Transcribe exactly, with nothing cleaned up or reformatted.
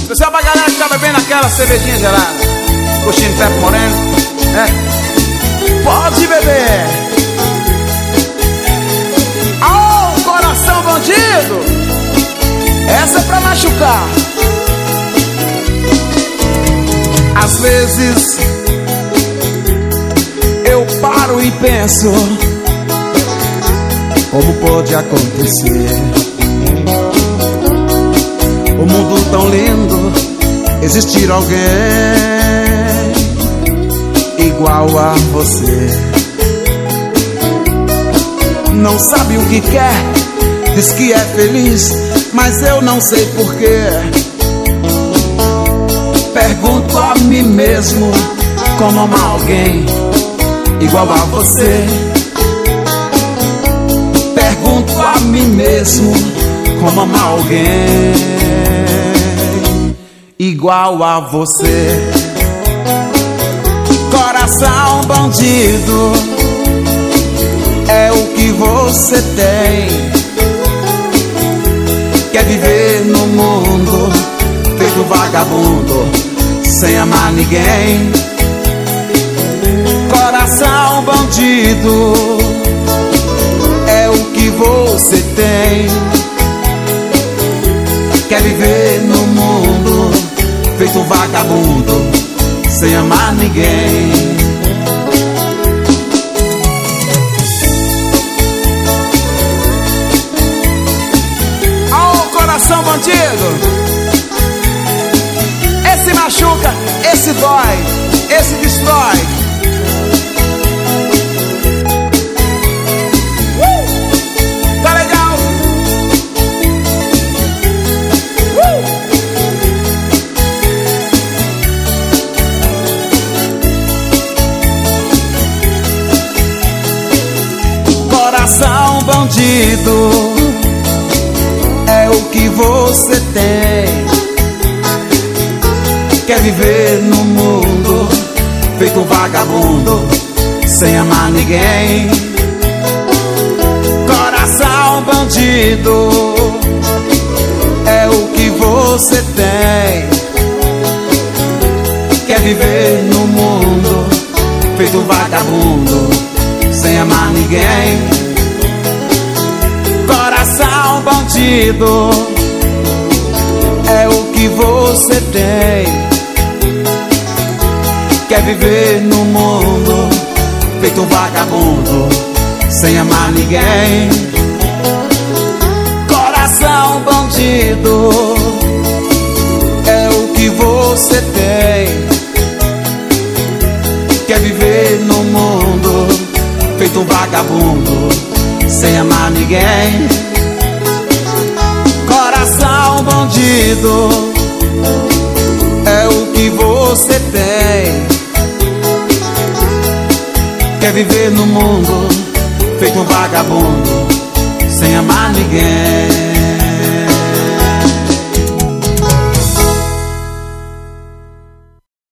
Especial pra galera que tá bebendo aquela cervejinha gelada, coxinha de Pepe Moreno, né? Pode beber. Ao coração bandido, essa é pra machucar. Às vezes eu paro e penso, como pode acontecer? O mundo tão lindo, existir alguém igual a você. Não sabe o que quer, diz que é feliz, mas eu não sei porquê. Pergunto a mim mesmo, como amar alguém igual a você. Pergunto a mim mesmo, como amar alguém igual a você. Coração bandido, é o que você tem. Quer viver no mundo feito vagabundo, sem amar ninguém. Coração bandido, é o que você tem. Quer viver no mundo feito vagabundo, sem amar ninguém. Oh, coração bandido, esse machuca, esse dói, esse destrói. Uh! Tá legal? Uh! Coração bandido, é o que você tem. Quer viver no mundo feito vagabundo, sem amar ninguém. Coração bandido, é o que você tem. Quer viver no mundo feito vagabundo, sem amar ninguém. Coração bandido, é o que você tem. Quer viver no mundo feito vagabundo, sem amar ninguém. Coração bandido, é o que você tem. Quer viver no mundo feito vagabundo, sem amar ninguém. Coração bandido, é o que você tem. Quer viver no mundo feito vagabundo, sem amar ninguém.